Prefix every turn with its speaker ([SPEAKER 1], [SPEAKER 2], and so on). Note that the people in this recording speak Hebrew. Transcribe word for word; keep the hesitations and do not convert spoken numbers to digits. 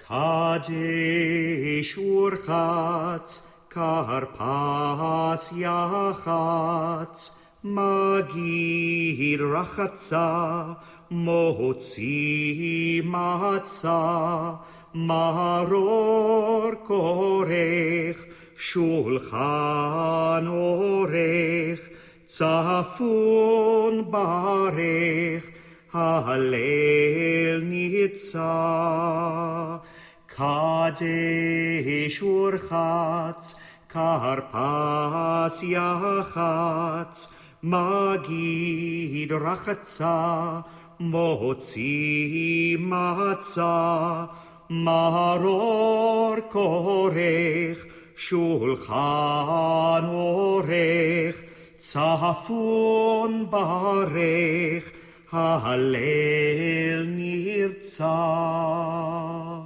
[SPEAKER 1] קדש ורחץ, כרפס יחץ, מגיד רחצה, מוציא מצה, מרור כורך, שולחן אורך, צפון ברך, הלל ניצה. קדש ורחץ, כרפס יחץ, מגיד רחצה, מוציא מצה, מרור כורך, שולחן אורך, צפון ברך, הלל נרצה.